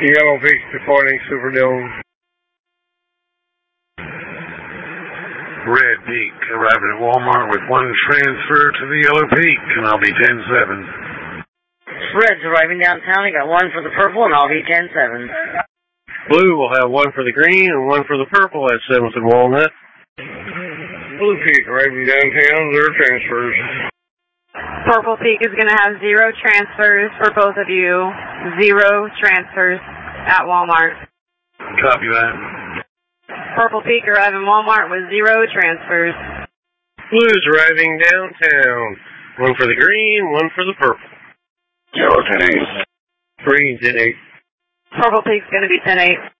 Yellow Peak departing Superdome. Red Peak arriving at Walmart with 1 transfer to the Yellow Peak, and I'll be 10-7. Red's arriving downtown. I got 1 for the purple, and I'll be 10-7. Blue will have 1 for the green and 1 for the purple at 7th and Walnut. Blue Peak arriving downtown, 0 transfers. Purple Peak is going to have 0 transfers for both of you. 0 transfers at Walmart. Copy that. Purple Peak arriving Walmart with 0 transfers. Blue's arriving downtown. 1 for the green, 1 for the purple. Yellow 10-8. Green 10-8. Purple Peak's going to be 10-8.